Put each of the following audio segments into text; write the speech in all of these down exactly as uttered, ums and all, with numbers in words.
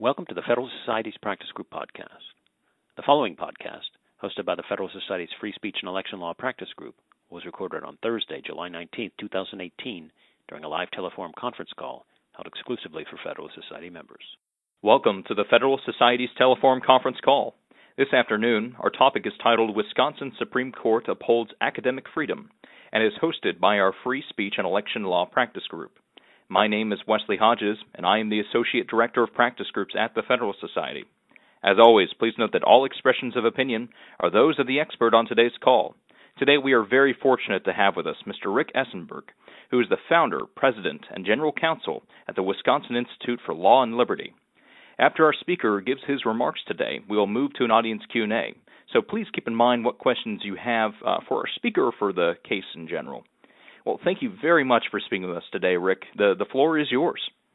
Welcome to the Federal Society's Practice Group podcast. The following podcast, hosted by the Federal Society's Free Speech and Election Law Practice Group, was recorded on Thursday, July nineteenth, twenty eighteen, during a live telephone conference call held exclusively for Federal Society members. Welcome to the Federal Society's Teleforum conference call. This afternoon, our topic is titled Wisconsin Supreme Court Upholds Academic Freedom and is hosted by our Free Speech and Election Law Practice Group. My name is Wesley Hodges, and I am the Associate Director of Practice Groups at the Federal Society. As always, please note that all expressions of opinion are those of the expert on today's call. Today we are very fortunate to have with us Mister Rick Essenberg, who is the founder, president, and general counsel at the Wisconsin Institute for Law and Liberty. After our speaker gives his remarks today, we will move to an audience Q and A, so please keep in mind what questions you have uh, for our speaker or for the case in general. Well, thank you very much for speaking with us today, Rick. The the floor is yours.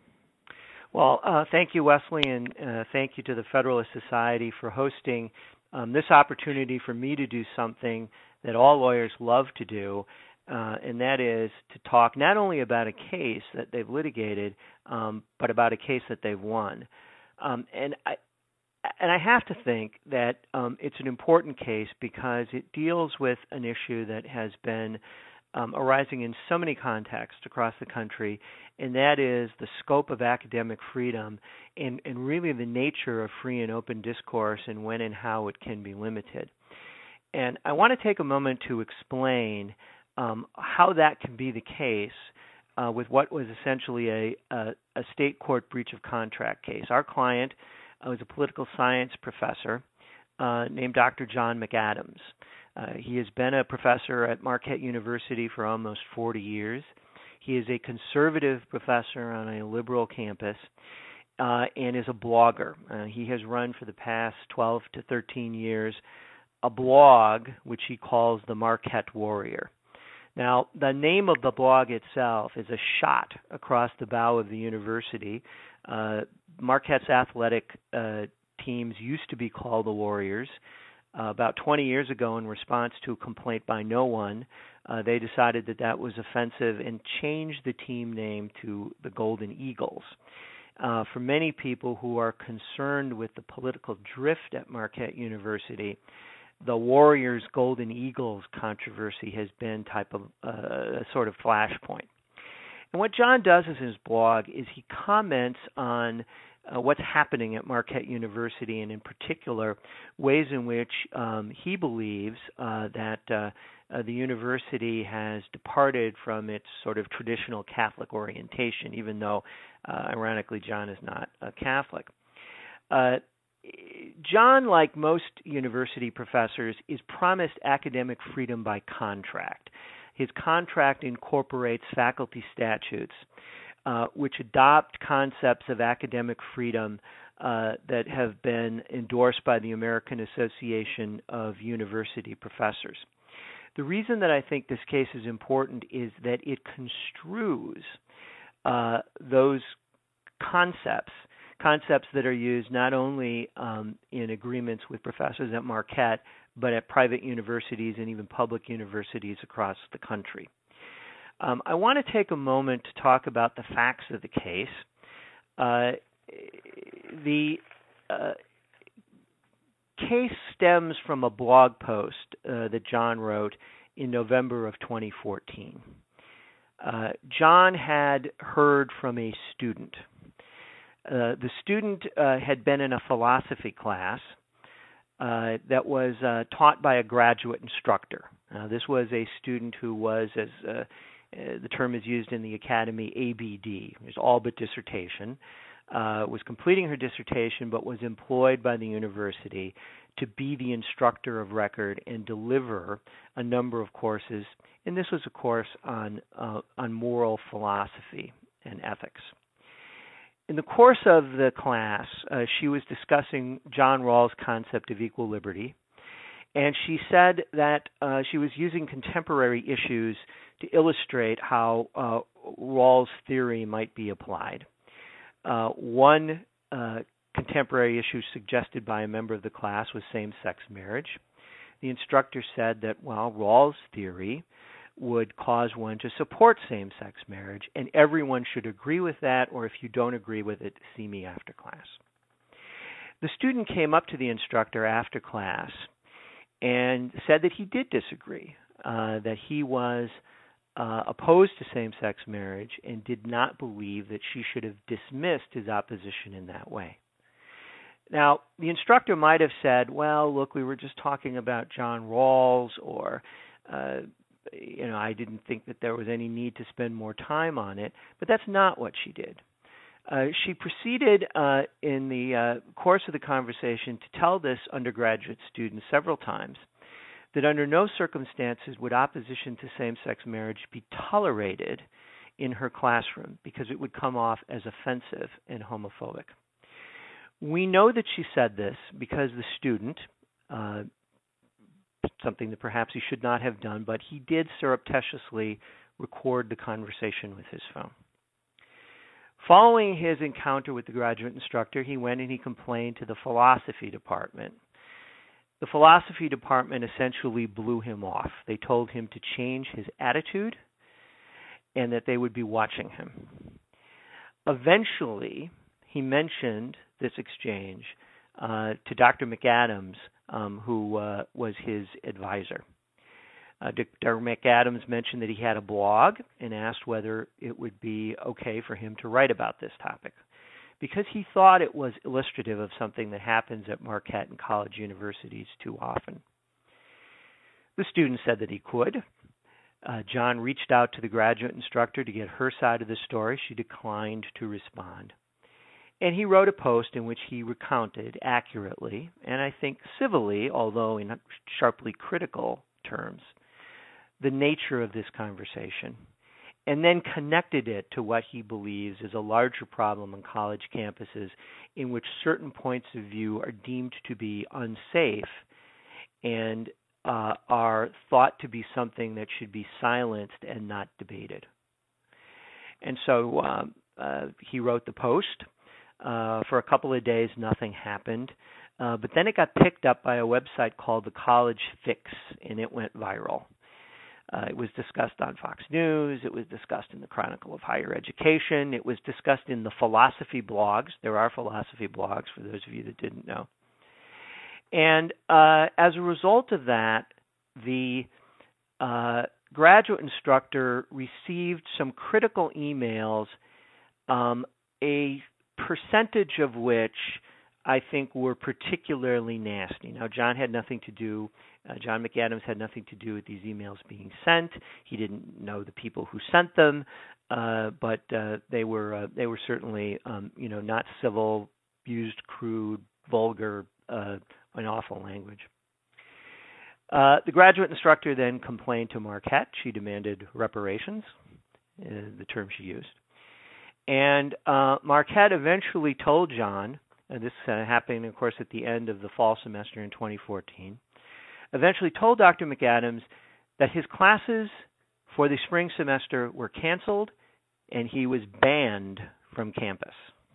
Well, uh, thank you, Wesley, and uh, thank you to the Federalist Society for hosting um, this opportunity for me to do something that all lawyers love to do, uh, and that is to talk not only about a case that they've litigated, um, but about a case that they've won. Um, and I and I have to think that um, it's an important case because it deals with an issue that has been Um, arising in so many contexts across the country, and that is the scope of academic freedom and, and really the nature of free and open discourse and when and how it can be limited. And I want to take a moment to explain um, how that can be the case uh, with what was essentially a, a, a state court breach of contract case. Our client uh, was a political science professor uh, named Doctor John McAdams. Uh, he has been a professor at Marquette University for almost forty years. He is a conservative professor on a liberal campus uh, and is a blogger. Uh, he has run for the past twelve to thirteen years a blog which he calls the Marquette Warrior. Now, the name of the blog itself is a shot across the bow of the university. Uh, Marquette's athletic uh, teams used to be called the Warriors. Uh, about twenty years ago, in response to a complaint by no one, uh, they decided that that was offensive and changed the team name to the Golden Eagles. Uh, for many people who are concerned with the political drift at Marquette University, the Warriors Golden Eagles controversy has been type of uh, a sort of flashpoint. And what John does in his blog is he comments on Uh, what's happening at Marquette University, and in particular, ways in which um, he believes uh, that uh, uh, the university has departed from its sort of traditional Catholic orientation, even though, uh, ironically, John is not a Catholic. Uh, John, like most university professors, is promised academic freedom by contract. His contract incorporates faculty statutes Uh, which adopt concepts of academic freedom uh, that have been endorsed by the American Association of University Professors. The reason that I think this case is important is that it construes uh, those concepts, concepts that are used not only um, in agreements with professors at Marquette, but at private universities and even public universities across the country. Um, I want to take a moment to talk about the facts of the case. Uh, the uh, case stems from a blog post uh, that John wrote in November of twenty fourteen. Uh, John had heard from a student. Uh, the student uh, had been in a philosophy class uh, that was uh, taught by a graduate instructor. Uh, this was a student who was, as uh, Uh, the term is used in the academy, A B D, which is all but dissertation, uh, was completing her dissertation but was employed by the university to be the instructor of record and deliver a number of courses, and this was a course on, uh, on moral philosophy and ethics. In the course of the class, uh, she was discussing John Rawls' concept of equal liberty, and she said that uh, she was using contemporary issues to illustrate how uh, Rawls' theory might be applied. Uh, one uh, contemporary issue suggested by a member of the class was same-sex marriage. The instructor said that, well, Rawls' theory would cause one to support same-sex marriage, and everyone should agree with that, or if you don't agree with it, see me after class. The student came up to the instructor after class and said that he did disagree, uh, that he was uh, opposed to same-sex marriage and did not believe that she should have dismissed his opposition in that way. Now, the instructor might have said, well, look, we were just talking about John Rawls, or, uh, you know, I didn't think that there was any need to spend more time on it, but that's not what she did. Uh, she proceeded uh, in the uh, course of the conversation to tell this undergraduate student several times that under no circumstances would opposition to same-sex marriage be tolerated in her classroom because it would come off as offensive and homophobic. We know that she said this because the student, uh, something that perhaps he should not have done, but he did surreptitiously record the conversation with his phone. Following his encounter with the graduate instructor, he went and he complained to the philosophy department. The philosophy department essentially blew him off. They told him to change his attitude and that they would be watching him. Eventually, he mentioned this exchange uh, to Doctor McAdams, um, who uh, was his advisor. Uh, Doctor McAdams mentioned that he had a blog and asked whether it would be okay for him to write about this topic, because he thought it was illustrative of something that happens at Marquette and college universities too often. The student said that he could. Uh, John reached out to the graduate instructor to get her side of the story. She declined to respond. And he wrote a post in which he recounted accurately, and I think civilly, although in sharply critical terms, the nature of this conversation, and then connected it to what he believes is a larger problem on college campuses in which certain points of view are deemed to be unsafe and uh, are thought to be something that should be silenced and not debated. And so um, uh, he wrote the post. Uh, for a couple of days, nothing happened. Uh, but then it got picked up by a website called The College Fix, and it went viral. Uh, it was discussed on Fox News. It was discussed in the Chronicle of Higher Education. It was discussed in the philosophy blogs. There are philosophy blogs, for those of you that didn't know. And uh, as a result of that, the uh, graduate instructor received some critical emails, um, a percentage of which I think were particularly nasty. Now, John had nothing to do, uh, John McAdams had nothing to do with these emails being sent. He didn't know the people who sent them, uh, but uh, they were uh, they were certainly, um, you know, not civil, used crude, vulgar, uh, and awful language. Uh, the graduate instructor then complained to Marquette. She demanded reparations, uh, the term she used. And uh, Marquette eventually told John, and this uh, happened, of course, at the end of the fall semester in twenty fourteen, eventually told Doctor McAdams that his classes for the spring semester were canceled and he was banned from campus.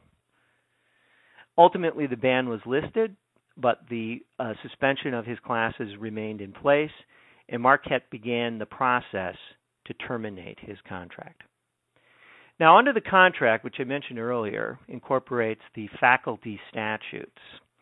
Ultimately, the ban was lifted, but the uh, suspension of his classes remained in place, and Marquette began the process to terminate his contract. Now, under the contract, which I mentioned earlier, incorporates the faculty statutes.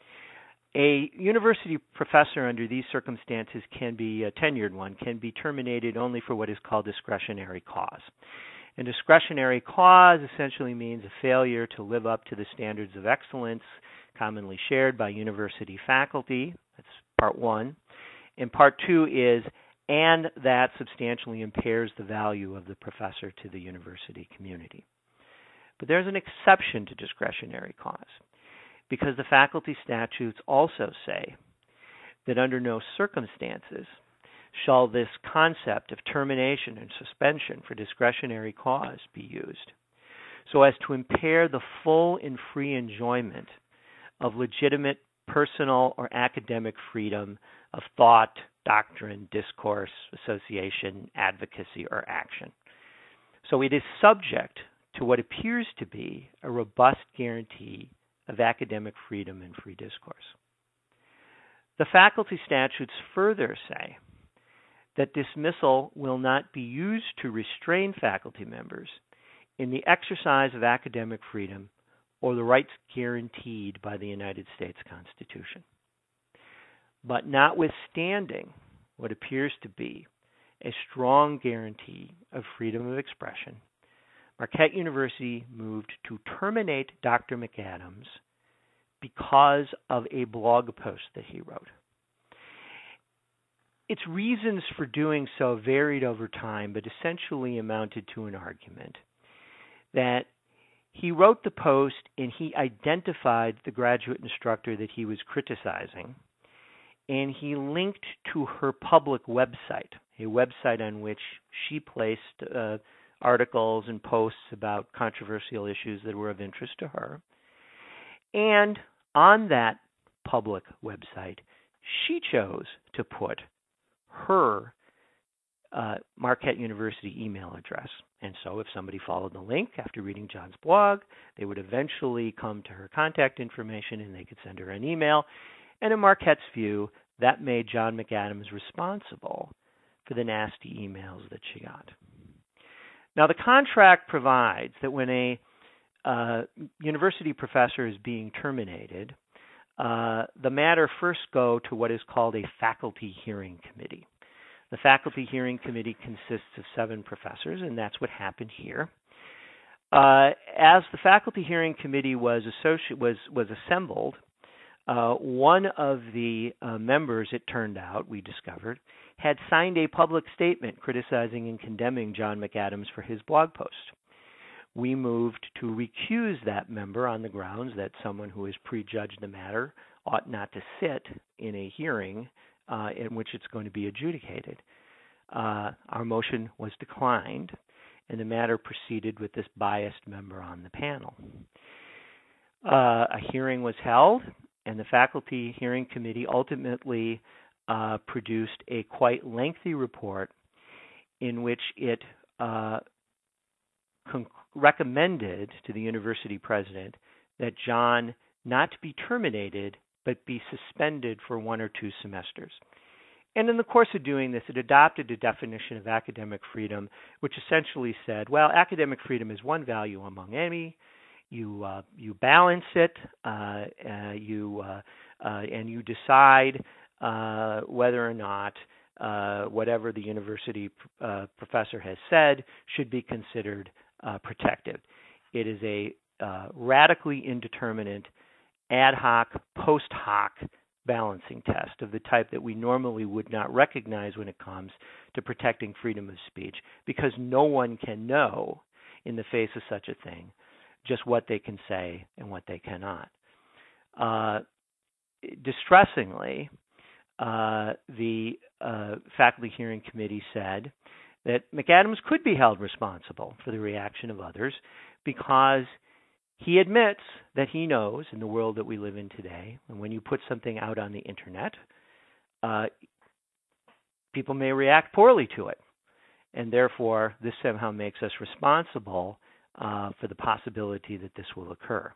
A university professor under these circumstances can be, a tenured one, can be terminated only for what is called discretionary cause. And discretionary cause essentially means a failure to live up to the standards of excellence commonly shared by university faculty. That's part one. And part two is, and that substantially impairs the value of the professor to the university community. But there's an exception to discretionary cause, because the faculty statutes also say that under no circumstances shall this concept of termination and suspension for discretionary cause be used so as to impair the full and free enjoyment of legitimate personal or academic freedom of thought, doctrine, discourse, association, advocacy, or action. So it is subject to what appears to be a robust guarantee of academic freedom and free discourse. The faculty statutes further say that dismissal will not be used to restrain faculty members in the exercise of academic freedom or the rights guaranteed by the United States Constitution. But notwithstanding what appears to be a strong guarantee of freedom of expression, Marquette University moved to terminate Doctor McAdams because of a blog post that he wrote. Its reasons for doing so varied over time, but essentially amounted to an argument that he wrote the post and he identified the graduate instructor that he was criticizing, and he linked to her public website, a website on which she placed uh, articles and posts about controversial issues that were of interest to her. And on that public website, she chose to put her uh, Marquette University email address. And so if somebody followed the link after reading John's blog, they would eventually come to her contact information and they could send her an email. And in Marquette's view, that made John McAdams responsible for the nasty emails that she got. Now, the contract provides that when a uh, university professor is being terminated, uh, the matter first go to what is called a faculty hearing committee. The faculty hearing committee consists of seven professors, and that's what happened here. Uh, as the faculty hearing committee was associ- was was assembled, uh, one of the uh, members, it turned out, we discovered, had signed a public statement criticizing and condemning John McAdams for his blog post. We moved to recuse that member on the grounds that someone who has prejudged the matter ought not to sit in a hearing uh, in which it's going to be adjudicated. Uh, our motion was declined, and the matter proceeded with this biased member on the panel. Uh, a hearing was held, and the faculty hearing committee ultimately uh, produced a quite lengthy report in which it uh, con- recommended to the university president that John not be terminated, but be suspended for one or two semesters. And in the course of doing this, it adopted a definition of academic freedom, which essentially said, well, academic freedom is one value among any. You uh, you balance it, uh, uh, you uh, uh, and you decide uh, whether or not uh, whatever the university uh, professor has said should be considered uh, protected. It is a uh, radically indeterminate, ad hoc, post hoc balancing test of the type that we normally would not recognize when it comes to protecting freedom of speech, because no one can know in the face of such a thing just what they can say and what they cannot. Uh, distressingly, uh, the uh, faculty hearing committee said that McAdams could be held responsible for the reaction of others because he admits that he knows in the world that we live in today, and when you put something out on the internet, uh, people may react poorly to it. And therefore, this somehow makes us responsible uh, for the possibility that this will occur.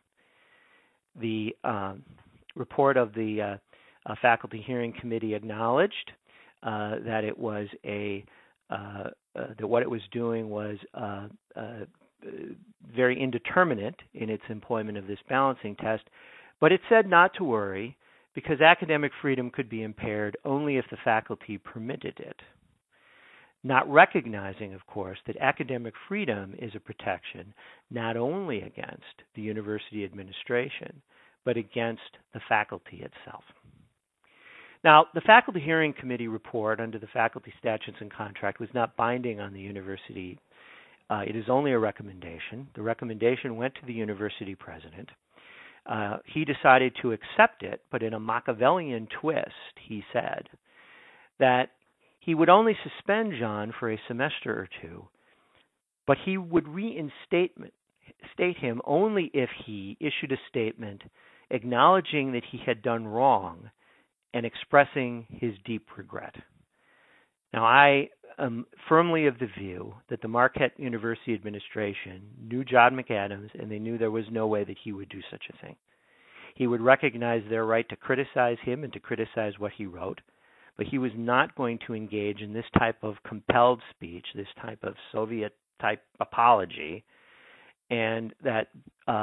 The um, report of the uh, uh, faculty hearing committee acknowledged uh, that it was a uh, uh, that what it was doing was uh, uh, very indeterminate in its employment of this balancing test, but it said not to worry because academic freedom could be impaired only if the faculty permitted it. Not recognizing, of course, that academic freedom is a protection not only against the university administration, but against the faculty itself. Now, the Faculty Hearing Committee report under the Faculty Statutes and Contract was not binding on the university. Uh, it is only a recommendation. The recommendation went to the university president. Uh, he decided to accept it, but in a Machiavellian twist, he said that he would only suspend John for a semester or two, but he would reinstate state him only if he issued a statement acknowledging that he had done wrong and expressing his deep regret. Now, I am firmly of the view that the Marquette University administration knew John McAdams, and they knew there was no way that he would do such a thing. He would recognize their right to criticize him and to criticize what he wrote, but he was not going to engage in this type of compelled speech, this type of Soviet-type apology, and that uh,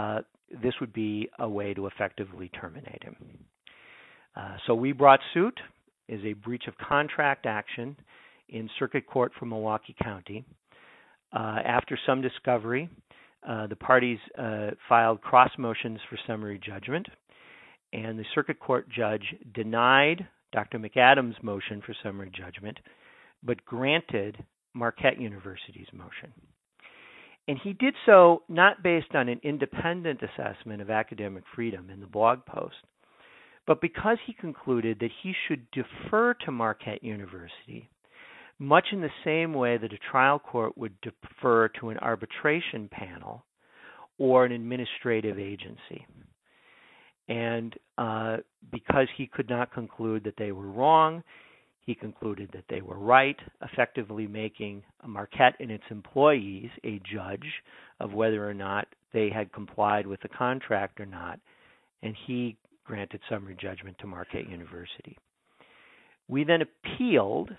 this would be a way to effectively terminate him. Uh, so we brought suit as a breach of contract action in Circuit Court for Milwaukee County. Uh, after some discovery, uh, the parties uh, filed cross motions for summary judgment, and the Circuit Court judge denied Doctor McAdams' motion for summary judgment, but granted Marquette University's motion. And he did so not based on an independent assessment of academic freedom in the blog post, but because he concluded that he should defer to Marquette University, much in the same way that a trial court would defer to an arbitration panel or an administrative agency. And uh, because he could not conclude that they were wrong, he concluded that they were right, effectively making Marquette and its employees a judge of whether or not they had complied with the contract or not, and he granted summary judgment to Marquette University. We then appealed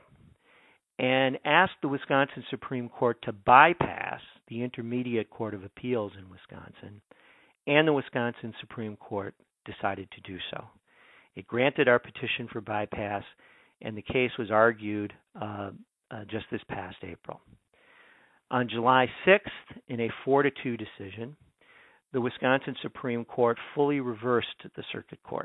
and asked the Wisconsin Supreme Court to bypass the Intermediate Court of Appeals in Wisconsin, and the Wisconsin Supreme Court decided to do so. It granted our petition for bypass, and the case was argued uh, uh, just this past April. On July sixth, in a four to two decision, the Wisconsin Supreme Court fully reversed the Circuit Court.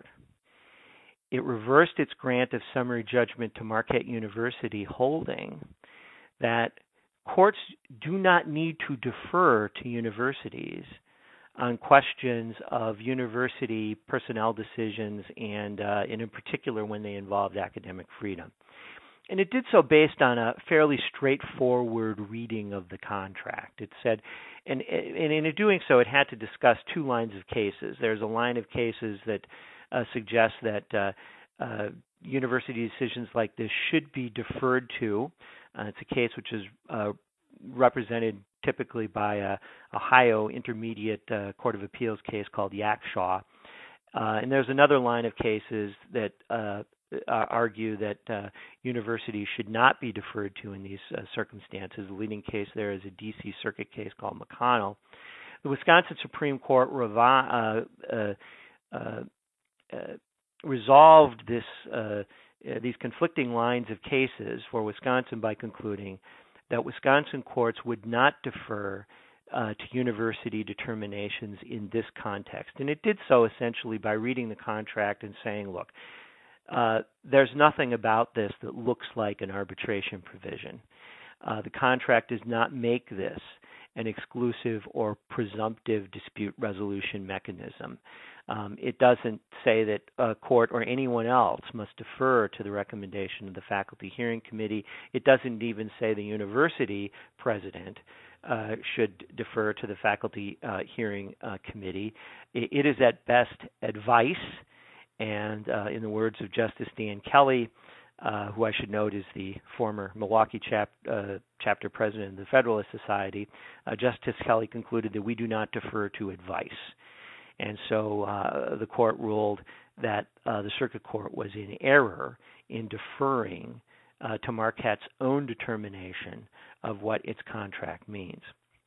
It reversed its grant of summary judgment to Marquette University, holding that courts do not need to defer to universities on questions of university personnel decisions and, uh, and in particular when they involved academic freedom. And it did so based on a fairly straightforward reading of the contract. It said, and, and in doing so, it had to discuss two lines of cases. There's a line of cases that uh, suggests that uh, uh, university decisions like this should be deferred to. Uh, it's a case which is uh, represented typically by a Ohio Intermediate uh, Court of Appeals case called Yakshaw. Uh, and there's another line of cases that uh, uh, argue that uh, universities should not be deferred to in these uh, circumstances. The leading case there is a D C Circuit case called McConnell. The Wisconsin Supreme Court revi- uh, uh, uh, uh, resolved this uh, uh, these conflicting lines of cases for Wisconsin by concluding that Wisconsin courts would not defer uh, to university determinations in this context. And it did so essentially by reading the contract and saying, look, uh, there's nothing about this that looks like an arbitration provision. Uh, the contract does not make this an exclusive or presumptive dispute resolution mechanism. Um, it doesn't say that a court or anyone else must defer to the recommendation of the Faculty Hearing Committee. It doesn't even say the university president uh, should defer to the Faculty uh, Hearing uh, Committee. It, it is at best advice, and uh, in the words of Justice Dan Kelly, Uh, who I should note is the former Milwaukee chap, uh, chapter president of the Federalist Society, uh, Justice Kelly concluded that we do not defer to advice. And so uh, the court ruled that uh, the Circuit Court was in error in deferring uh, to Marquette's own determination of what its contract means.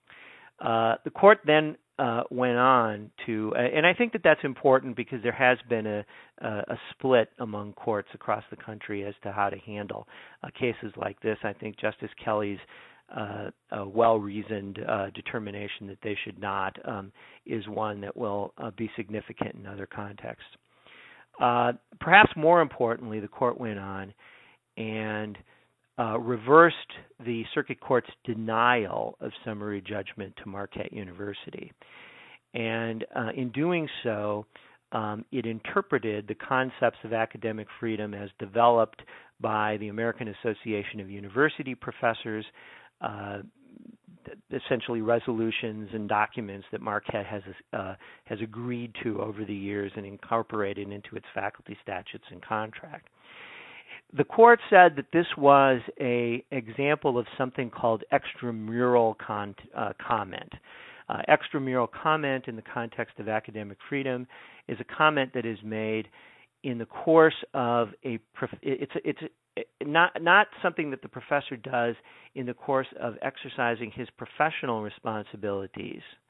Uh, the court then uh, went on to, uh, and I think that that's important because there has been a, a split among courts across the country as to how to handle uh, cases like this. I think Justice Kelly's uh, uh, well-reasoned uh, determination that they should not um, is one that will uh, be significant in other contexts. Uh, perhaps more importantly, the court went on and Uh, reversed the Circuit Court's denial of summary judgment to Marquette University. And uh, in doing so, um, it interpreted the concepts of academic freedom as developed by the American Association of University Professors, uh, essentially resolutions and documents that Marquette has uh, has agreed to over the years and incorporated into its faculty statutes and contract. The court said that this was an example of something called extramural con- uh, comment. Uh, extramural comment in the context of academic freedom is a comment that is made in the course of a prof- it's it's not not something that the professor does in the course of exercising his professional responsibilities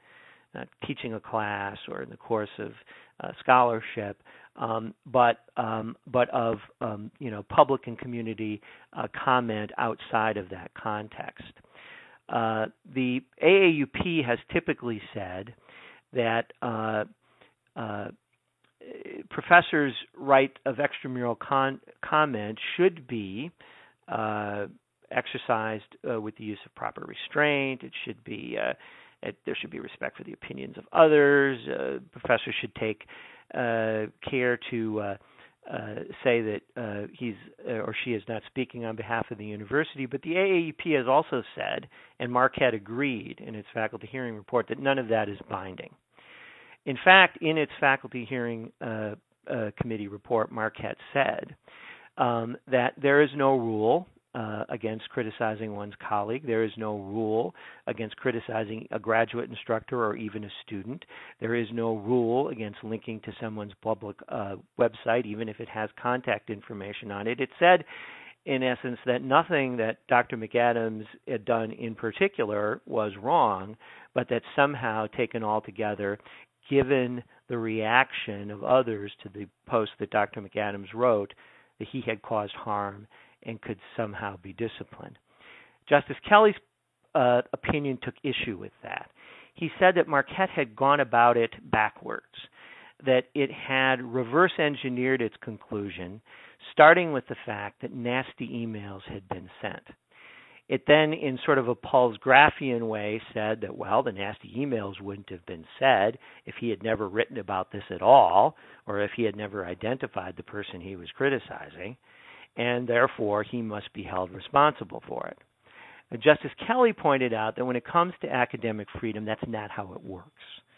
not teaching a class or in the course of uh, scholarship, um, but um, but of um, you know public and community uh, comment outside of that context. Uh, the A A U P has typically said that uh, uh, professors' right of extramural con- comment should be uh, exercised uh, with the use of proper restraint. It should be uh, it, there should be respect for the opinions of others. Uh, professors should take uh, care to uh, uh, say that uh, he's uh, or she is not speaking on behalf of the university. But the A A U P has also said, and Marquette agreed in its faculty hearing report, that none of that is binding. In fact, in its faculty hearing uh, uh, committee report, Marquette said um, that there is no rule uh, against criticizing one's colleague. There is no rule against criticizing a graduate instructor or even a student. There is no rule against linking to someone's public uh, website, even if it has contact information on it. It said, in essence, that nothing that Doctor McAdams had done in particular was wrong, but that somehow, taken all together, given the reaction of others to the post that Doctor McAdams wrote, that he had caused harm and could somehow be disciplined. Justice Kelly's uh, opinion took issue with that. He said that Marquette had gone about it backwards, that it had reverse engineered its conclusion, starting with the fact that nasty emails had been sent. It then, in sort of a Palsgraphian way, said that, well, the nasty emails wouldn't have been said if he had never written about this at all, or if he had never identified the person he was criticizing, and therefore he must be held responsible for it. And Justice Kelly pointed out that when it comes to academic freedom, that's not how it works.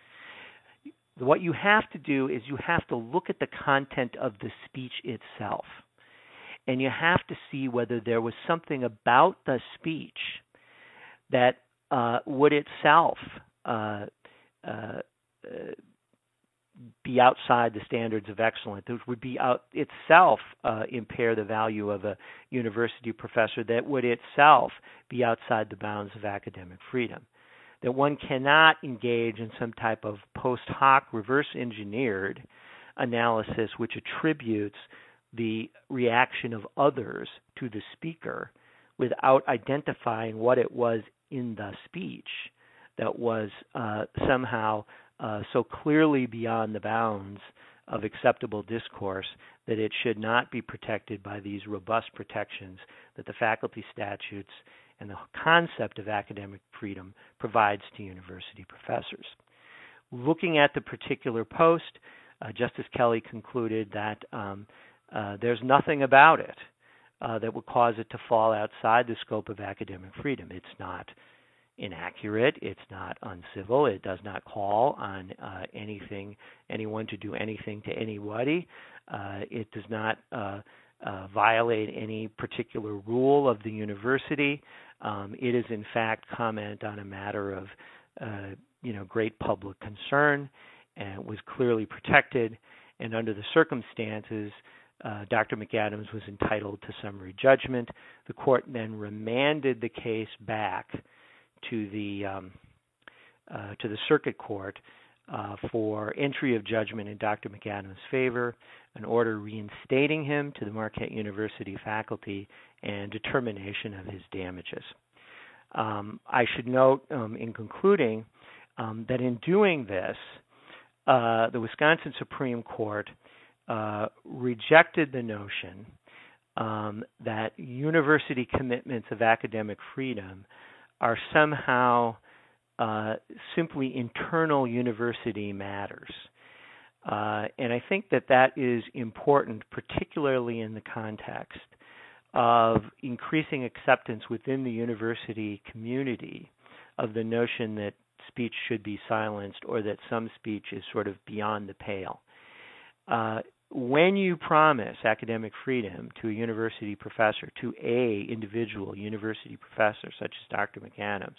What you have to do is you have to look at the content of the speech itself. And you have to see whether there was something about the speech that uh, would itself uh, uh, uh, be outside the standards of excellence, that would be out itself uh, impair the value of a university professor, that would itself be outside the bounds of academic freedom. That one cannot engage in some type of post hoc, reverse engineered analysis which attributes the reaction of others to the speaker without identifying what it was in the speech that was uh, somehow uh, so clearly beyond the bounds of acceptable discourse that it should not be protected by these robust protections that the faculty statutes and the concept of academic freedom provides to university professors. Looking at the particular post, uh, Justice Kelly concluded that um, Uh, there's nothing about it uh, that would cause it to fall outside the scope of academic freedom. It's not inaccurate. It's not uncivil. It does not call on uh, anything, anyone to do anything to anybody. Uh, it does not uh, uh, violate any particular rule of the university. Um, it is, in fact, comment on a matter of, uh, you know, great public concern, and was clearly protected. And under the circumstances, Uh, Doctor McAdams was entitled to summary judgment. The court then remanded the case back to the um, uh, to the circuit court uh, for entry of judgment in Doctor McAdams' favor, an order reinstating him to the Marquette University faculty, and determination of his damages. Um, I should note, um, in concluding, um, that in doing this, uh, the Wisconsin Supreme Court Uh, rejected the notion um, that university commitments of academic freedom are somehow uh, simply internal university matters. Uh, and I think that that is important, particularly in the context of increasing acceptance within the university community of the notion that speech should be silenced or that some speech is sort of beyond the pale. Uh, when you promise academic freedom to a university professor, to a individual university professor such as Doctor McAdams,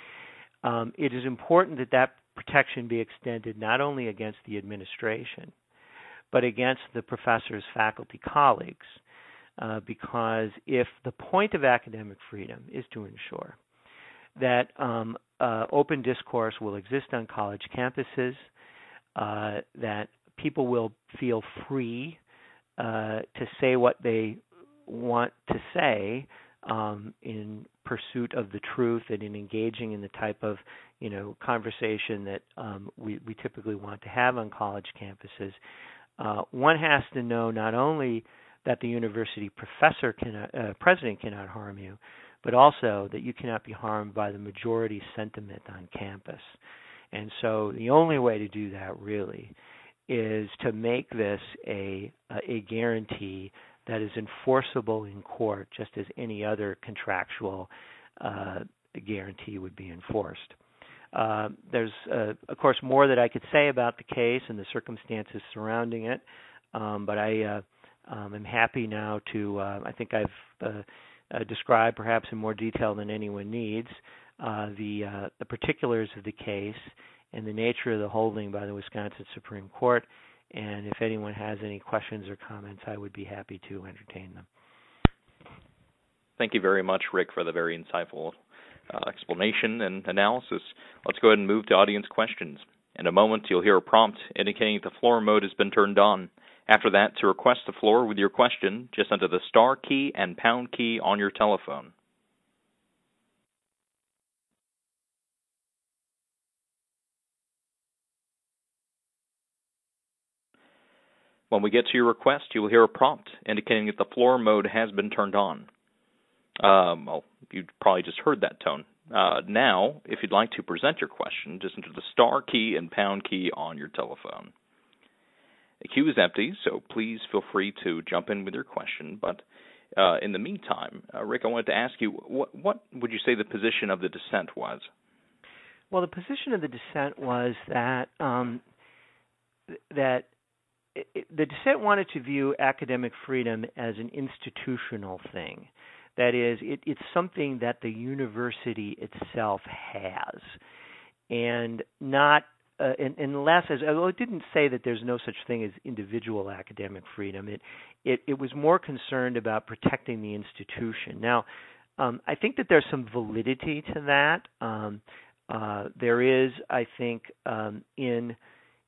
um, it is important that that protection be extended not only against the administration, but against the professor's faculty colleagues, uh, because if the point of academic freedom is to ensure that um, uh, open discourse will exist on college campuses, uh, that people will feel free uh, to say what they want to say um, in pursuit of the truth and in engaging in the type of, you know, conversation that um, we, we typically want to have on college campuses. Uh, one has to know not only that the university professor cannot, uh, president cannot harm you, but also that you cannot be harmed by the majority sentiment on campus. And so the only way to do that really is to make this a a guarantee that is enforceable in court, just as any other contractual uh, guarantee would be enforced. Uh, there's, uh, of course, more that I could say about the case and the circumstances surrounding it, um, but I uh, um, am happy now to, uh, I think I've uh, uh, described perhaps in more detail than anyone needs uh, the, uh, the particulars of the case and the nature of the holding by the Wisconsin Supreme Court. And if anyone has any questions or comments, I would be happy to entertain them. Thank you very much, Rick, for the very insightful uh, explanation and analysis. Let's go ahead and move to audience questions. In a moment, you'll hear a prompt indicating the floor mode has been turned on. After that, to request the floor with your question, just enter the star key and pound key on your telephone. When we get to your request, you will hear a prompt indicating that the floor mode has been turned on. Um, well, you probably just heard that tone. Uh, now, if you'd like to present your question, just enter the star key and pound key on your telephone. The queue is empty, so please feel free to jump in with your question. But uh, in the meantime, uh, Rick, I wanted to ask you, what, what would you say the position of the dissent was? Well, the position of the dissent was that um, that it, it, the dissent wanted to view academic freedom as an institutional thing. That is, it, it's something that the university itself has, and not uh, and, unless, as although it didn't say that there's no such thing as individual academic freedom. It it, it was more concerned about protecting the institution. Now, um, I think that there's some validity to that. Um, uh, there is, I think, um, in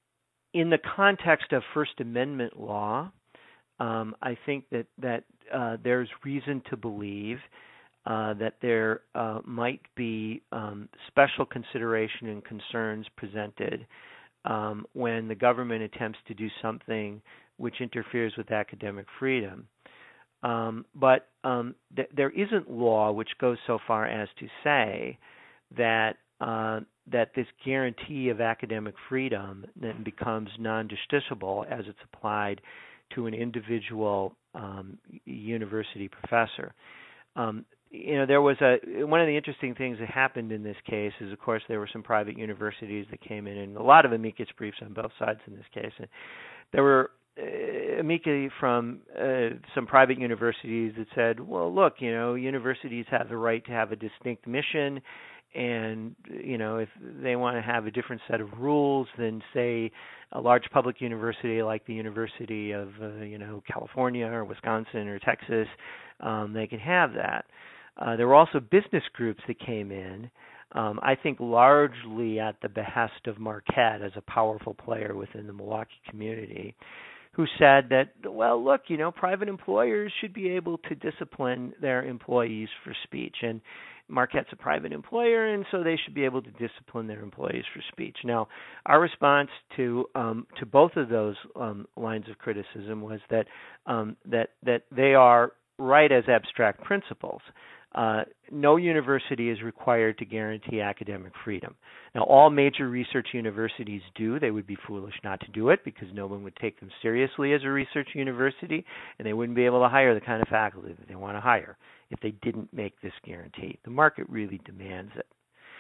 in the context of First Amendment law. Um, I think that that uh, there's reason to believe uh, that there uh, might be um, special consideration and concerns presented um, when the government attempts to do something which interferes with academic freedom. Um, but um, th- there isn't law which goes so far as to say that uh, that this guarantee of academic freedom then becomes non-justiciable as it's applied to an individual um, university professor. Um, you know, there was a one of the interesting things that happened in this case is, of course, there were some private universities that came in, and a lot of amicus briefs on both sides in this case. And there were uh, amici from uh, some private universities that said, well, look, you know, universities have the right to have a distinct mission. And, you know, if they want to have a different set of rules than, say, a large public university like the University of, uh, you know, California or Wisconsin or Texas, um, they can have that. Uh, there were also business groups that came in, um, I think largely at the behest of Marquette as a powerful player within the Milwaukee community, who said that, well, look, you know, private employers should be able to discipline their employees for speech. And Marquette's a private employer, and so they should be able to discipline their employees for speech. Now, our response to um, to both of those um, lines of criticism was that um, that that they are right as abstract principles. Uh, no university is required to guarantee academic freedom. Now, all major research universities do. They would be foolish not to do it because no one would take them seriously as a research university, and they wouldn't be able to hire the kind of faculty that they want to hire if they didn't make this guarantee. The market really demands it.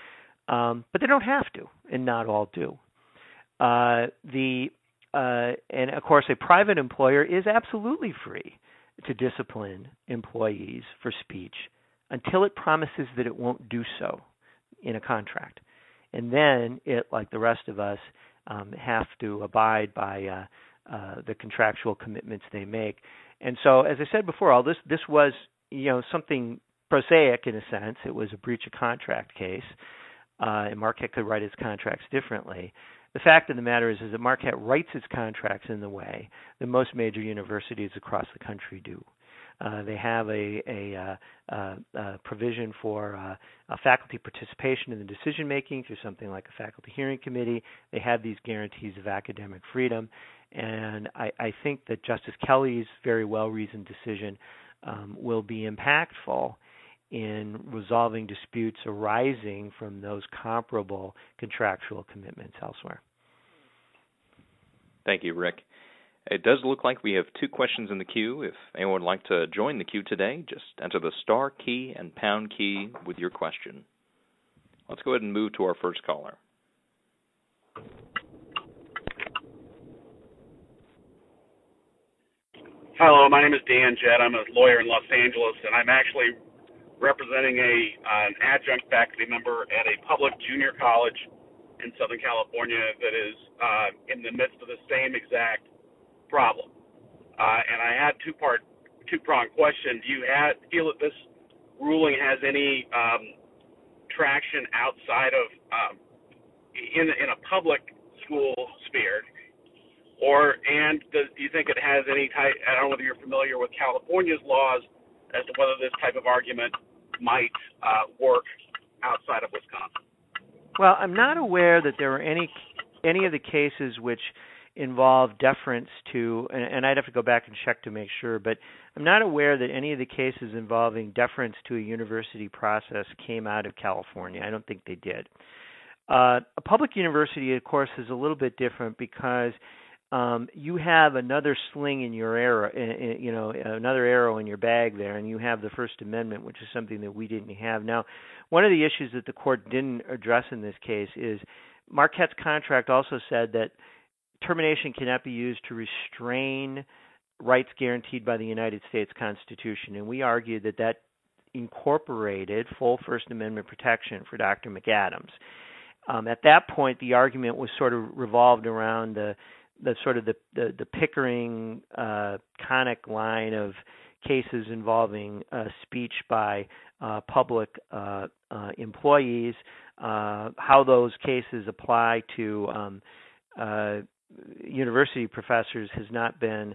Um, but they don't have to, and not all do. Uh, the uh, and, of course, a private employer is absolutely free to discipline employees for speech until it promises that it won't do so in a contract. And then it, like the rest of us, um, have to abide by uh, uh, the contractual commitments they make. And so, as I said before, all this this was, you know, something prosaic in a sense. It was a breach of contract case, uh, and Marquette could write its contracts differently. The fact of the matter is, is that Marquette writes its contracts in the way that most major universities across the country do. Uh, they have a, a, uh, uh, uh, provision for uh, uh, faculty participation in the decision making through something like a faculty hearing committee. They have these guarantees of academic freedom, and I, I think that Justice Kelly's very well-reasoned decision um, will be impactful in resolving disputes arising from those comparable contractual commitments elsewhere. Thank you, Rick. It does look like we have two questions in the queue. If anyone would like to join the queue today, just enter the star key and pound key with your question. Let's go ahead and move to our first caller. Hello, my name is Dan Jett. I'm a lawyer in Los Angeles, and I'm actually representing a uh, an adjunct faculty member at a public junior college in Southern California that is uh, in the midst of the same exact problem. Uh, and I had two-part, two-pronged question. Do you have, feel that this ruling has any um, traction outside of um, in in a public school sphere? Or, and does, do you think it has any type, I don't know whether you're familiar with California's laws as to whether this type of argument might uh, work outside of Wisconsin? Well, I'm not aware that there are any any of the cases which involve deference to, and, and I'd have to go back and check to make sure, but I'm not aware that any of the cases involving deference to a university process came out of California. I don't think they did. Uh, a public university, of course, is a little bit different because um, you have another sling in your arrow, you know, another arrow in your bag there, and you have the First Amendment, which is something that we didn't have. Now, one of the issues that the court didn't address in this case is Marquette's contract also said that termination cannot be used to restrain rights guaranteed by the United States Constitution, and we argued that that incorporated full First Amendment protection for Doctor McAdams. Um, at that point, the argument was sort of revolved around the, the sort of the, the, the Pickering uh, conic line of cases involving uh, speech by uh, public uh, uh, employees, uh, how those cases apply to um, uh, university professors has not been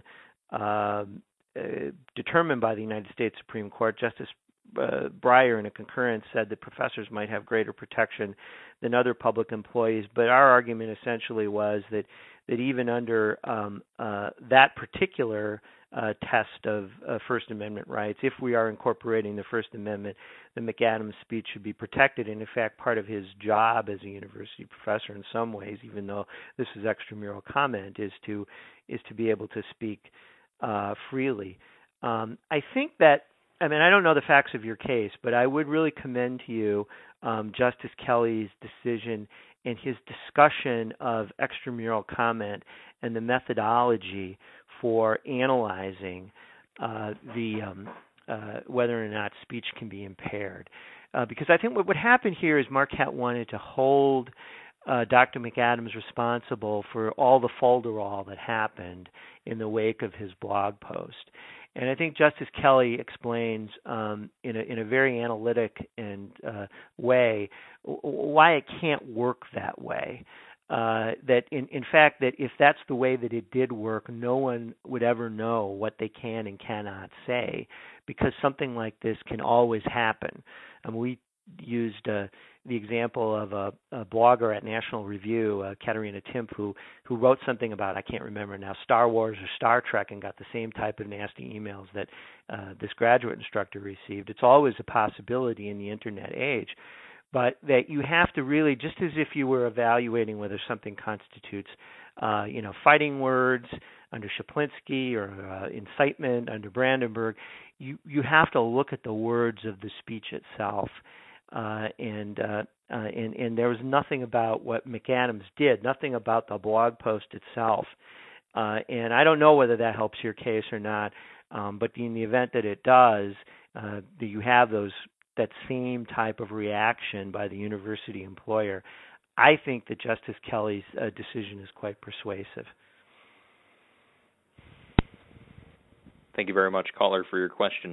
uh, uh, determined by the United States Supreme Court. Justice uh, Breyer, in a concurrence, said that professors might have greater protection than other public employees, but our argument essentially was that that even under um, uh, that particular uh, test of uh, First Amendment rights, if we are incorporating the First Amendment, the McAdams speech should be protected. And in fact, part of his job as a university professor, in some ways, even though this is extramural comment, is to is to be able to speak uh, freely. Um, I think that. I mean, I don't know the facts of your case, but I would really commend to you um, Justice Kelly's decision and his discussion of extramural comment and the methodology for analyzing uh, the um, uh, whether or not speech can be impaired. Uh, because I think what would happen here is Marquette wanted to hold uh, Doctor McAdams responsible for all the folderol that happened in the wake of his blog post. And I think Justice Kelly explains um, in a in a very analytic and uh, way w- why it can't work that way. Uh, that in, in fact, that if that's the way that it did work, no one would ever know what they can and cannot say, because something like this can always happen. And we used uh, the example of a, a blogger at National Review, uh, Katerina Timp, who, who wrote something about, I can't remember now, Star Wars or Star Trek, and got the same type of nasty emails that uh, this graduate instructor received. It's always a possibility in the Internet age, but that you have to really, just as if you were evaluating whether something constitutes, uh, you know, fighting words under Shaplinsky or uh, incitement under Brandenburg, you, you have to look at the words of the speech itself. Uh, and, uh, uh, and and there was nothing about what McAdams did, nothing about the blog post itself. Uh, and I don't know whether that helps your case or not, um, but in the event that it does, uh, that you have those that same type of reaction by the university employer, I think that Justice Kelly's uh, decision is quite persuasive. Thank you very much, caller, for your question.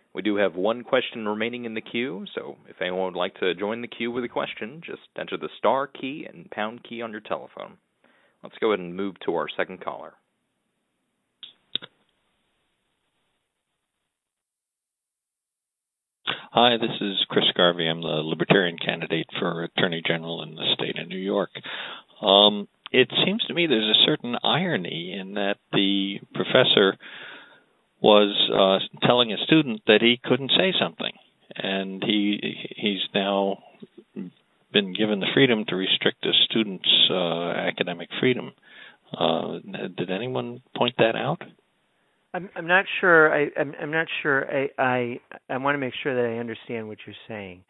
We do have one question remaining in the queue, so if anyone would like to join the queue with a question, just enter the star key and pound key on your telephone. Let's go ahead and move to our second caller. Hi, this is Chris Garvey. I'm the Libertarian candidate for Attorney General in the state of New York. Um, it seems to me there's a certain irony in that the professor was uh, telling a student that he couldn't say something, and he he's now been given the freedom to restrict a student's uh, academic freedom. Uh, did anyone point that out? I'm I'm not sure. I I'm, I'm not sure. I I, I want to make sure that I understand what you're saying.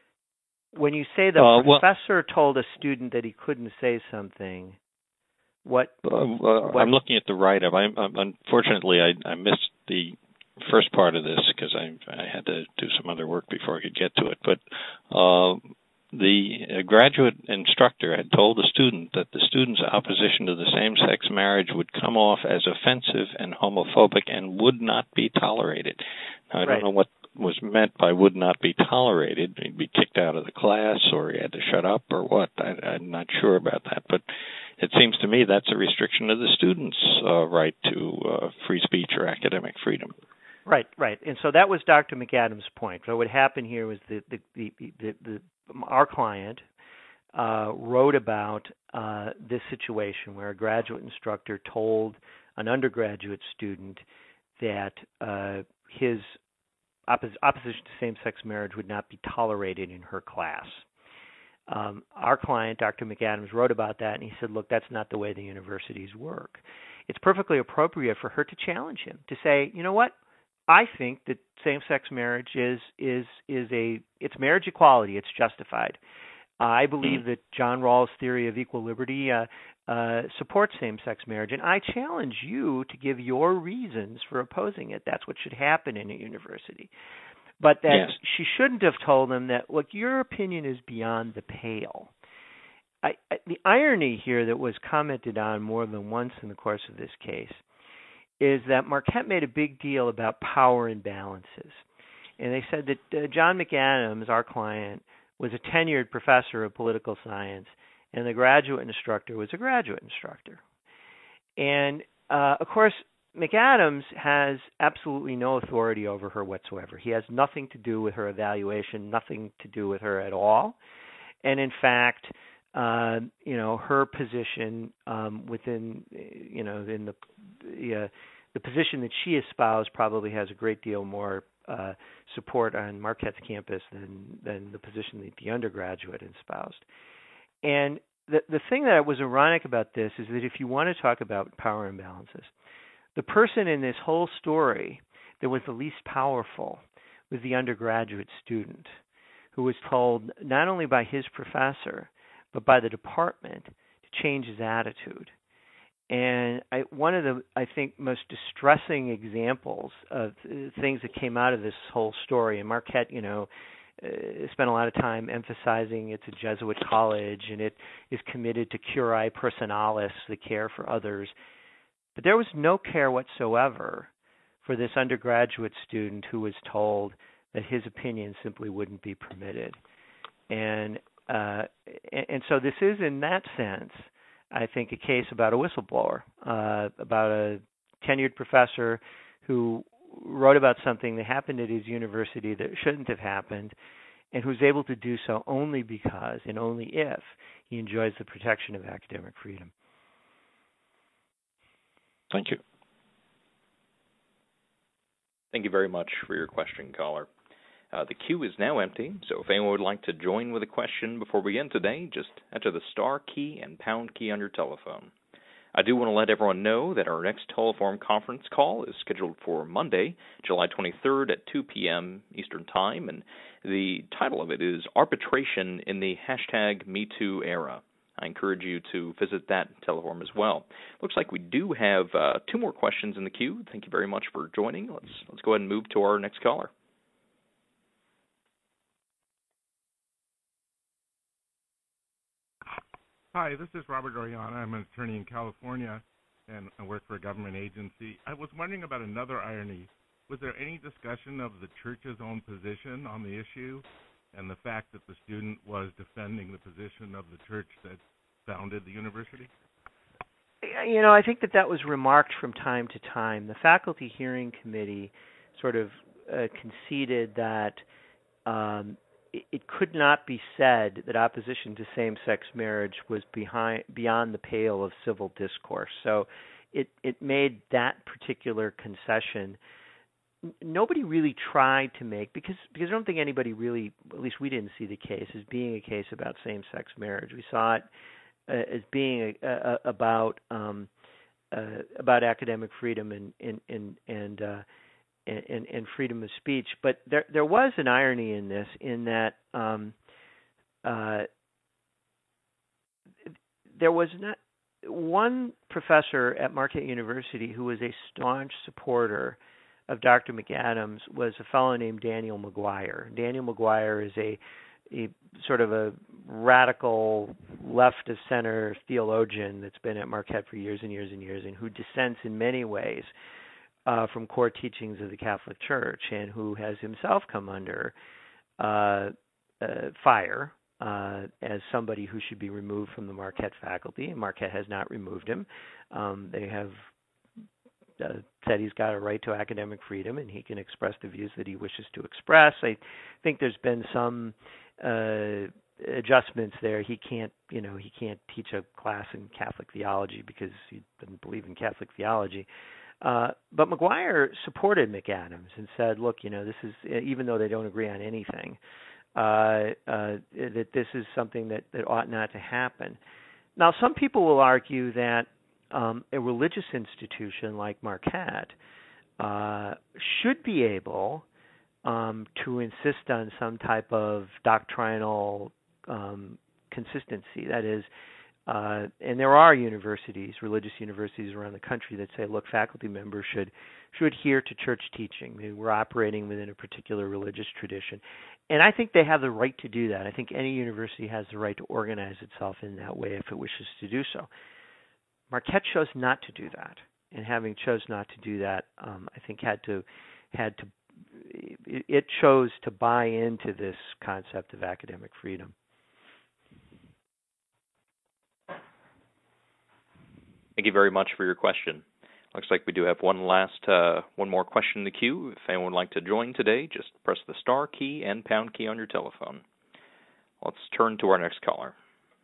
When you say the uh, professor well, told a student that he couldn't say something, what? Uh, uh, what I'm looking at the write-up. I, I, unfortunately, I, I missed the first part of this because I I had to do some other work before I could get to it. But uh, the graduate instructor had told the student that the student's opposition to the same-sex marriage would come off as offensive and homophobic and would not be tolerated. Now, I right. don't know what was meant by would not be tolerated. He'd be kicked out of the class or he had to shut up or what. I, I'm not sure about that. But it seems to me that's a restriction of the student's uh, right to uh, free speech or academic freedom. Right, right. And so that was Doctor McAdams' point. So what happened here was the, the, the, the, the our client uh, wrote about uh, this situation where a graduate instructor told an undergraduate student that uh, his oppos- opposition to same-sex marriage would not be tolerated in her class. Um, our client, Doctor McAdams, wrote about that, and he said, look, that's not the way the universities work. It's perfectly appropriate for her to challenge him, to say, you know what? I think that same-sex marriage is is is a it's marriage equality. It's justified. Uh, I believe that John Rawls' theory of equal liberty uh, uh, supports same-sex marriage, and I challenge you to give your reasons for opposing it. That's what should happen in a university. But that yes. she shouldn't have told him that, look, your opinion is beyond the pale. I, I, the irony here that was commented on more than once in the course of this case is that Marquette made a big deal about power imbalances. And they said that uh, John McAdams, our client, was a tenured professor of political science, and the graduate instructor was a graduate instructor. And, uh, of course, McAdams has absolutely no authority over her whatsoever. He has nothing to do with her evaluation, nothing to do with her at all. And, in fact, uh, you know, her position um, within, you know, in the the, uh, the position that she espoused probably has a great deal more uh, support on Marquette's campus than than the position that the undergraduate espoused. And the the thing that was ironic about this is that if you want to talk about power imbalances, the person in this whole story that was the least powerful was the undergraduate student, who was told not only by his professor but by the department to change his attitude. And I, one of the, I think, most distressing examples of things that came out of this whole story, and Marquette, you know, uh, spent a lot of time emphasizing it's a Jesuit college and it is committed to curae personalis, the care for others. But there was no care whatsoever for this undergraduate student who was told that his opinion simply wouldn't be permitted. And uh, and so this is, in that sense, I think, a case about a whistleblower, uh, about a tenured professor who wrote about something that happened at his university that shouldn't have happened, and who's able to do so only because and only if he enjoys the protection of academic freedom. Thank you. Thank you very much for your question, caller. Uh, the queue is now empty, so if anyone would like to join with a question before we end today, just enter the star key and pound key on your telephone. I do want to let everyone know that our next telephone conference call is scheduled for Monday, July twenty-third at two p.m. Eastern Time, and the title of it is Arbitration in the Hashtag MeToo Era. I encourage you to visit that teleform as well. Looks like we do have uh, two more questions in the queue. Thank you very much for joining. Let's let's go ahead and move to our next caller. Hi, this is Robert Oriana. I'm an attorney in California, and I work for a government agency. I was wondering about another irony was there any discussion of the church's own position on the issue and the fact that the student was defending the position of the church that founded the university? You know, I think that that was remarked from time to time. The faculty hearing committee sort of uh, conceded that um, it, it could not be said that opposition to same-sex marriage was behind, beyond the pale of civil discourse. So it, it made that particular concession. Nobody really tried to make, because because I don't think anybody really, at least we didn't see the case as being a case about same-sex marriage. We saw it uh, as being a, a, about um, uh, about academic freedom and and and and, uh, and and freedom of speech. But there there was an irony in this, in that um, uh, there was not one professor at Marquette University who was a staunch supporter of Doctor McAdams was a fellow named Daniel McGuire. Daniel McGuire is a, a sort of a radical left of center theologian that's been at Marquette for years and years and years, and who dissents in many ways uh, from core teachings of the Catholic Church, and who has himself come under uh, uh, fire uh, as somebody who should be removed from the Marquette faculty, and Marquette has not removed him. Um, they have Uh, said he's got a right to academic freedom and he can express the views that he wishes to express. I think there's been some uh, adjustments there. He can't, you know, he can't teach a class in Catholic theology because he doesn't believe in Catholic theology. Uh, but McGuire supported McAdams and said, look, you know, this is, even though they don't agree on anything, uh, uh, that this is something that, that ought not to happen. Now, some people will argue that Um, a religious institution like Marquette uh, should be able um, to insist on some type of doctrinal um, consistency. That is, uh, and there are universities, religious universities around the country that say, look, faculty members should should adhere to church teaching. I mean, we're operating within a particular religious tradition. And I think they have the right to do that. I think any university has the right to organize itself in that way if it wishes to do so. Marquette chose not to do that, and having chose not to do that, um, I think had to had to it, it chose to buy into this concept of academic freedom. Thank you very much for your question. Looks like we do have one last uh, one more question in the queue. If anyone would like to join today, just press the star key and pound key on your telephone. Let's turn to our next caller.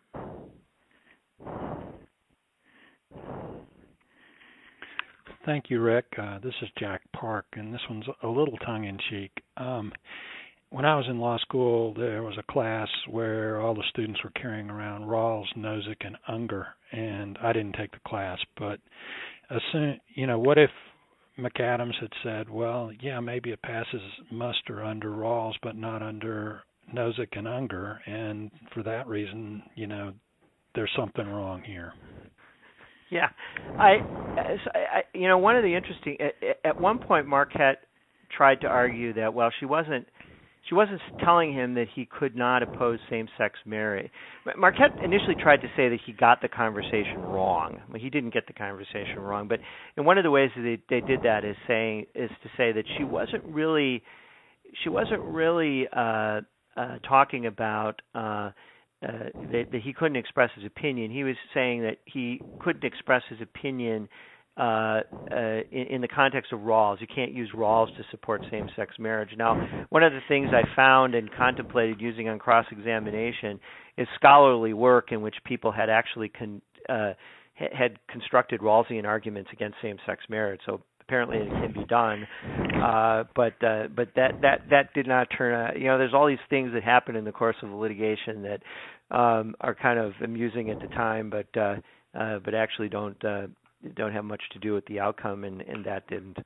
Thank you, Rick. Uh, this is Jack Park, and this one's a little tongue-in-cheek. Um, when I was in law school, there was a class where all the students were carrying around Rawls, Nozick, and Unger, and I didn't take the class. But, assume, you know, what if McAdams had said, well, yeah, maybe it passes muster under Rawls, but not under Nozick and Unger, and for that reason, you know, there's something wrong here. Yeah, I, I, you know, one of the interesting at, at one point Marquette tried to argue that well, she wasn't, she wasn't telling him that he could not oppose same-sex marriage. Marquette initially tried to say that he got the conversation wrong. Well, he didn't get the conversation wrong, but and one of the ways that they, they did that is saying is to say that she wasn't really, she wasn't really uh, uh, talking about. Uh, Uh, that, that he couldn't express his opinion. He was saying that he couldn't express his opinion uh, uh, in, in the context of Rawls. You can't use Rawls to support same-sex marriage. Now, one of the things I found and contemplated using on cross-examination is scholarly work in which people had actually con, uh, had constructed Rawlsian arguments against same-sex marriage. So apparently it can be done, uh, but uh, but that, that that did not turn out. You know, there's all these things that happen in the course of litigation that um, are kind of amusing at the time, but uh, uh, but actually don't uh, don't have much to do with the outcome, and, and that didn't.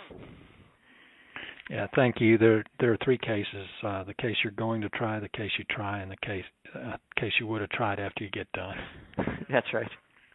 Yeah, thank you. There there are three cases: uh, the case you're going to try, the case you try, and the case uh, case you would have tried after you get done. That's right.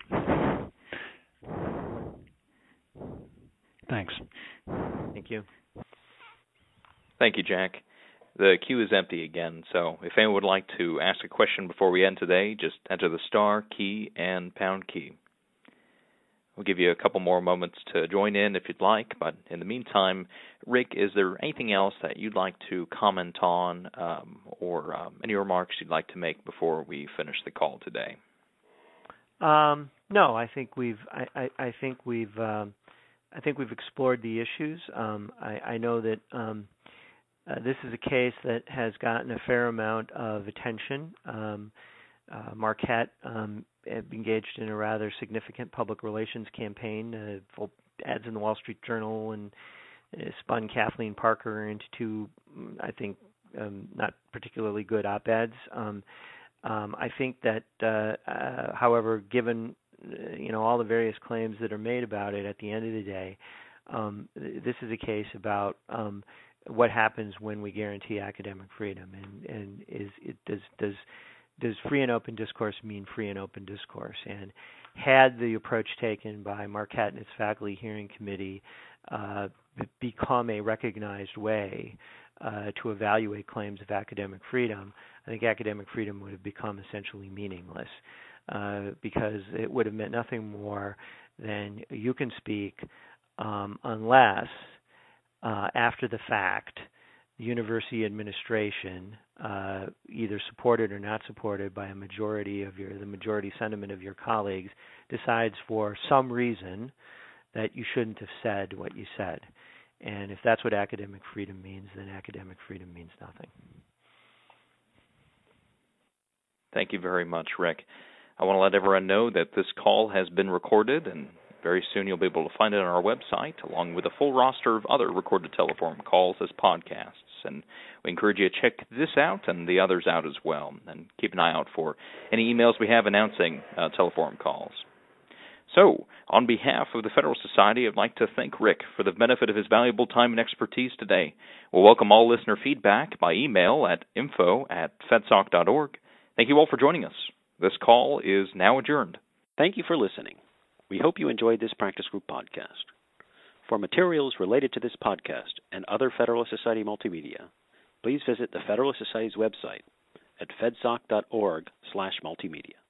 Thanks. Thank you. Thank you, Jack. The queue is empty again, so if anyone would like to ask a question before we end today, just enter the star key and pound key. We'll give you a couple more moments to join in if you'd like, but in the meantime, Rick, is there anything else that you'd like to comment on um, or um, any remarks you'd like to make before we finish the call today? Um, no, I think we've I, I, I think we've um, I think we've explored the issues. Um, I, I know that um, uh, this is a case that has gotten a fair amount of attention. Um, uh, Marquette um, engaged in a rather significant public relations campaign, uh, ads in the Wall Street Journal, and uh, spun Kathleen Parker into two, I think, um, not particularly good op-eds. Um, um, I think that, uh, uh, however, given uh, you know all the various claims that are made about it, at the end of the day, um, this is a case about um, what happens when we guarantee academic freedom, and, and is it does does Does free and open discourse mean free and open discourse? And had the approach taken by Marquette and its faculty hearing committee uh, become a recognized way uh, to evaluate claims of academic freedom, I think academic freedom would have become essentially meaningless uh, because it would have meant nothing more than you can speak um, unless uh, after the fact the university administration, uh, either supported or not supported by a majority of your, the majority sentiment of your colleagues, decides for some reason that you shouldn't have said what you said. And if that's what academic freedom means, then academic freedom means nothing. Thank you very much, Rick. I want to let everyone know that this call has been recorded, and very soon you'll be able to find it on our website, along with a full roster of other recorded teleforum calls as podcasts. And we encourage you to check this out and the others out as well. And keep an eye out for any emails we have announcing uh, teleforum calls. So, on behalf of the Federalist Society, I'd like to thank Rick for the benefit of his valuable time and expertise today. We'll welcome all listener feedback by email at info at fedsoc dot org. Thank you all for joining us. This call is now adjourned. Thank you for listening. We hope you enjoyed this practice group podcast. For materials related to this podcast and other Federalist Society multimedia, please visit the Federalist Society's website at fedsoc dot org slash multimedia.